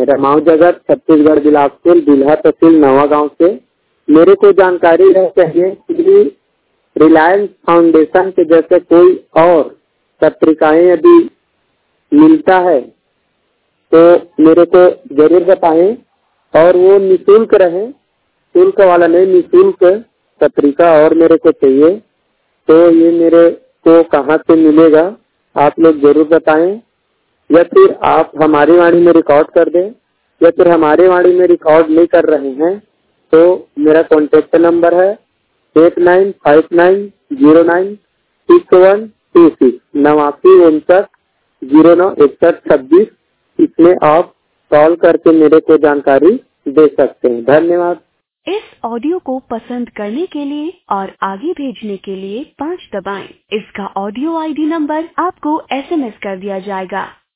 रमाऊ जगत, छत्तीसगढ़, बिलासपुर, बिल्हा तहसील, नवा गांव से। मेरे को जानकारी है चाहिए कि रिलायंस फाउंडेशन के जैसे कोई और पत्रिकाएं यदि मिलता है तो मेरे को जरूर बताएं, और वो निःशुल्क रहे, शुल्क वाला नहीं, निःशुल्क पत्रिका और मेरे को चाहिए। तो ये मेरे को कहाँ से मिलेगा आप लोग जरूर बताएं, या फिर आप हमारी वाणी में रिकॉर्ड कर दें, या फिर हमारी वाणी में रिकॉर्ड नहीं कर रहे हैं तो मेरा कॉन्टेक्ट नंबर है 8959096126 8959096126। इसमें आप कॉल करके मेरे को जानकारी दे सकते हैं। धन्यवाद। इस ऑडियो को पसंद करने के लिए और आगे भेजने के लिए 5 दबाएं। इसका ऑडियो आईडी नंबर आपको SMS कर दिया जाएगा।